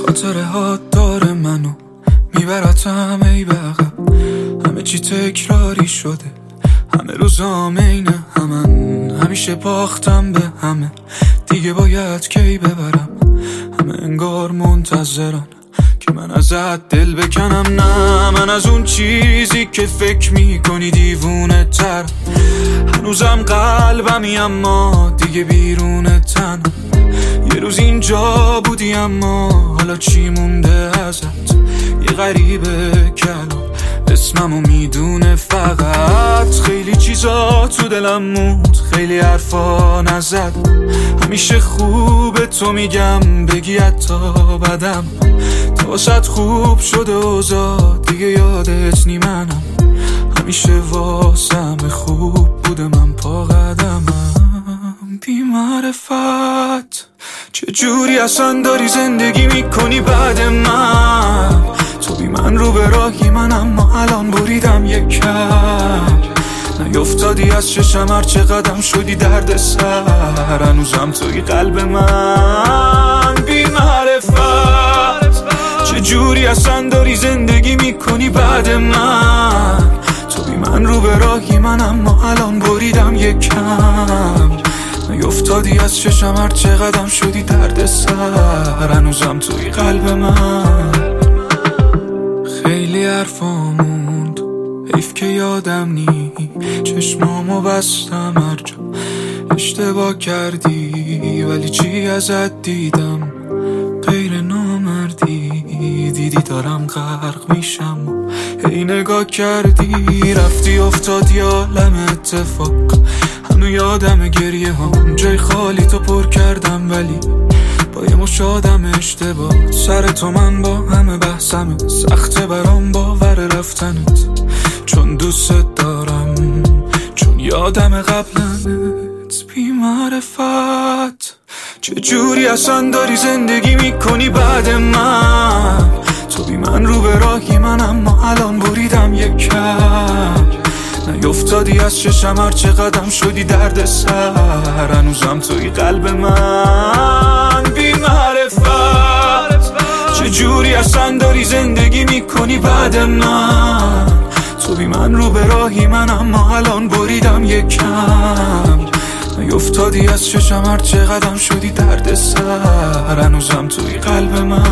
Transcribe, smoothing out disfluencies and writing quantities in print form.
خاطره ها داره منو میبرتم ای به عقب. همه چی تکراری شده، همه روزام اینه همن. همیشه باختم به همه، دیگه باید کی ببرم. همه انگار منتظرن که من ازت دل بکنم. نه من از اون چیزی که فکر میکنی دیوونه تر. هنوزم قلبمی اما دیگه بیرون تن. یه روز اینجا بودی اما حالا چی مونده ازت؟ یه غریبه کلام اسممو میدونه فقط. خیلی چیزا تو دلم موند، خیلی حرفا نزد. همیشه خوبه تو میگم بگی حتی بدم. تا واسط خوب شده اوضاع دیگه یادت نی منم. همیشه واسم خوب بوده من پا قدمم. بی معرفت چجوری اصلا داری زندگی میکنی بعد من؟ تو بی من رو به راهی من، اما الان بریدم یک کم. نیفتادی از چشم هرچه قدم شدی درد سر. هنوزم توی قلب من. بی معرفت چجوری اصلا داری زندگی میکنی بعد من؟ تو بی من رو به راهی من، اما الان بریدم یک کم. نیفتادی از چشم هرچه قدم شدی درد سر. هنوزم توی قلب من. خیلی حرفا موند، حیف که یادم نی. چشمامو بستم هر جا اشتباه کردی، ولی چی ازت دیدم غیر نامردی. دیدی دارم غرق میشم، هی نگاه کردی رفتی افتادی عالم اتفاق. هنو یادم گریه هم جای خالی تو پر کردم، ولی با یه مش آدم اشتباه. سر تو من با همه بحثمه، سخته برام باور رفتنت. چون دوست دارم، چون یادم قبلنت. بی معرفت چجوری اصلا داری زندگی میکنی بعد من؟ تو بی من رو به راهی من، اما الان بریدم یک کم. نیفتادی از چشم هرچه قدم شدی درد سر. هنوزم توی قلب من. بی معرفت چجوری اصلا داری زندگی میکنی بعد من؟ تو بی من رو به راهی من، اما الان بریدم یک کم. نیفتادی از چشم هرچه قدم شدی درد سر. هنوزم توی قلب من.